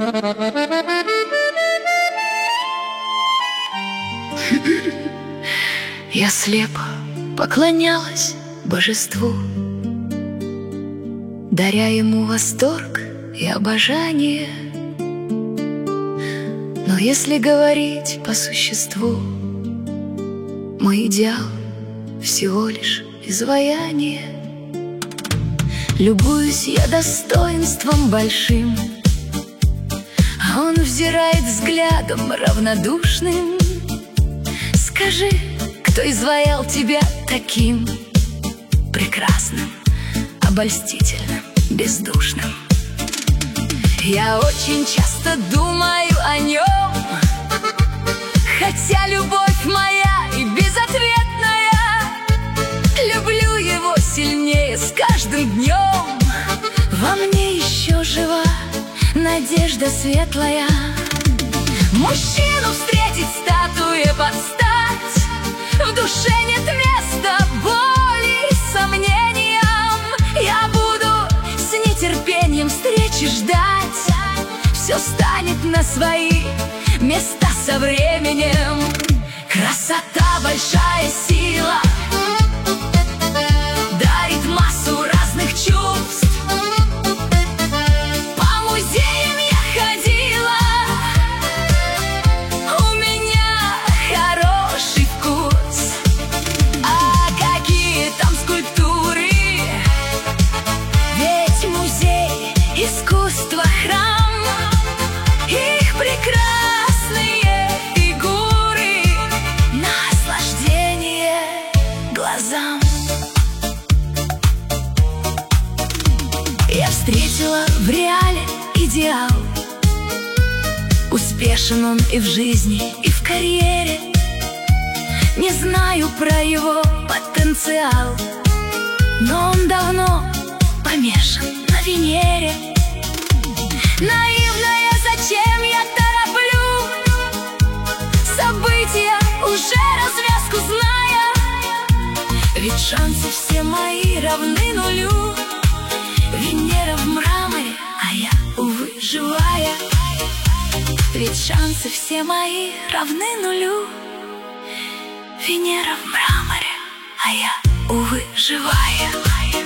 Я слепо поклонялась божеству, даря ему восторг и обожание. Но если говорить по существу, мой идеал всего лишь изваяние. Любуюсь я достоинством большим, а он взирает взглядом равнодушным. Скажи, кто изваял тебя таким прекрасным, обольстительным, бездушным? Я очень часто думаю о нем, хотя любовь моя и безответная. Люблю его сильнее с каждым днем. Во мне еще жива надежда светлая. Мужчину встретить статуе под стать, в душе нет места боли и сомнениям. Я буду с нетерпением встречи ждать. Все станет на свои места со временем. Красота — большая сила, дарит массу разных чувств. По музеям я ходила, у меня хороший вкус. А какие там скульптуры, ведь музей искусства — храм. Их прекрасные фигуры — наслаждение глазам. Я встретила в реале идеал. Успешен он и в жизни, и в карьере. Не знаю про его потенциал, но он давно помешан на Венере. Наивная, зачем я тороплю события, уже развязку зная? Ведь шансы все мои равны нулю. Венера в мраморе, а я, увы, живая. Ведь шансы все мои равны нулю. Венера в мраморе, а я, увы, живая.